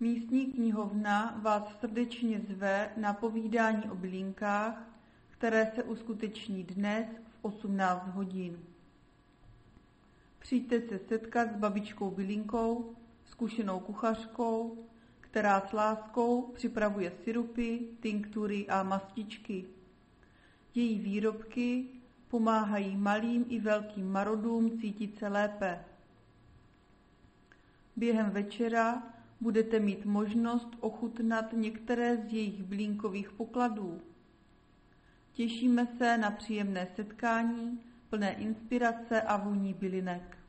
Místní knihovna vás srdečně zve na povídání o bylinkách, které se uskuteční dnes v 18 hodin. Přijďte se setkat s babičkou Bylinkou, zkušenou kuchařkou, která s láskou připravuje sirupy, tinktury a mastičky. Její výrobky pomáhají malým i velkým marodům cítit se lépe. Během večera budete mít možnost ochutnat některé z jejich bylinkových pokladů. Těšíme se na příjemné setkání, plné inspirace a vůní bylinek.